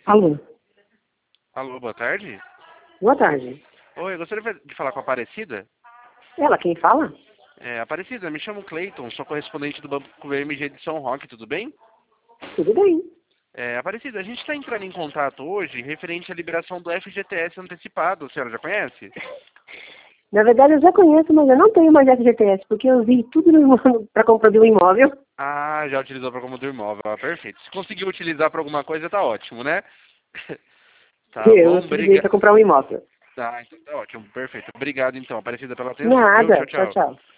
Alô, Alô, boa tarde. boa tarde. Oi, eu gostaria de falar com a Aparecida. Ela, quem fala? Aparecida, me chamo Cleiton, sou correspondente do Banco MG de São Roque, tudo bem? Tudo bem. Aparecida, a gente está entrando em contato hoje referente à liberação do FGTS antecipado, a senhora já conhece? Na verdade, eu já conheço, mas eu não tenho mais FGTS, porque eu vi tudo para compra de um imóvel. Ah, já utilizou para como do imóvel, perfeito. Se conseguiu utilizar para alguma coisa, tá ótimo, né? Tá Eu bom, utilizei para comprar um imóvel. Tá, então tá ótimo, perfeito. Obrigado então, Aparecida, pela atenção, viu? Nada. Tchau, Tchau, tchau. tchau.